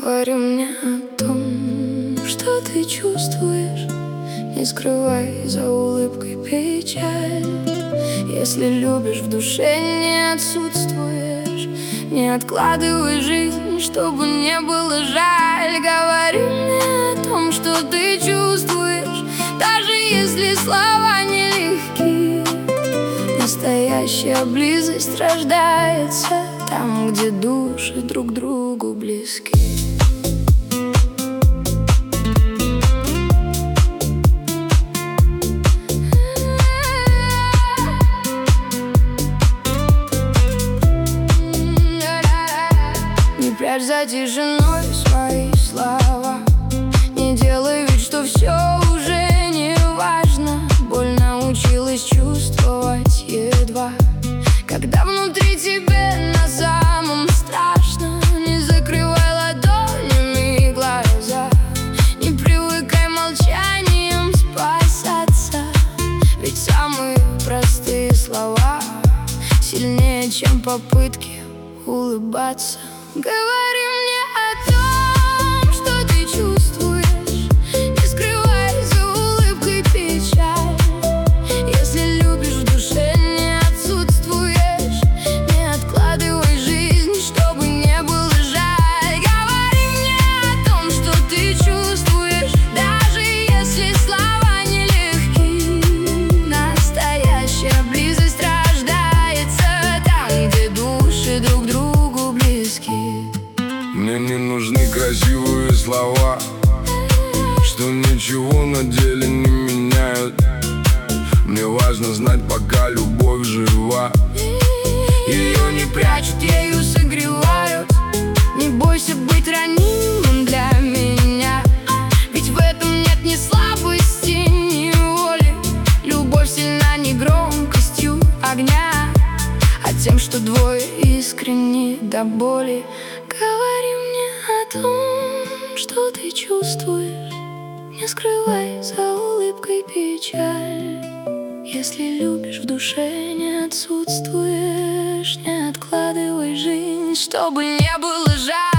Говори мне о том, что ты чувствуешь. Не скрывай за улыбкой печаль. Если любишь, в душе не отсутствуешь. Не откладывай жизнь, чтобы не было жаль. Говори мне о том, что ты чувствуешь, даже если слова нелегки. Настоящая близость рождается там, где души друг другу близки. Не прячь за тишиной свои слова. Не делай вид, что все уже не важно. Боль научилась чувствовать едва, когда внутри тебе на самом страшно. Не закрывай ладонями глаза. Не привыкай молчанием спасаться. Ведь самые простые слова сильнее, чем попытки улыбаться. Говори мне о том, что ты чувствуешь. Не скрывай за улыбкой печаль. Если любишь, в душе не отсутствуешь. Не откладывай жизнь, чтобы не было жаль. Говори мне о том, что ты чувствуешь, даже если слова нелегки. Настоящая близость рождается там, где души друг другу близки. Мне не нужны красивые слова, что ничего на деле не меняют. Мне важно знать, пока любовь жива. Ее не прячут, ею согревают. Не бойся быть ранимым для меня, ведь в этом нет ни слабости, ни воли. Любовь сильна не громкостью огня, а тем, что двое искренни до боли. Говори мне о том, что ты чувствуешь. Не скрывай за улыбкой печаль. Если любишь, в душе не отсутствуешь. Не откладывай жизнь, чтобы не было жаль.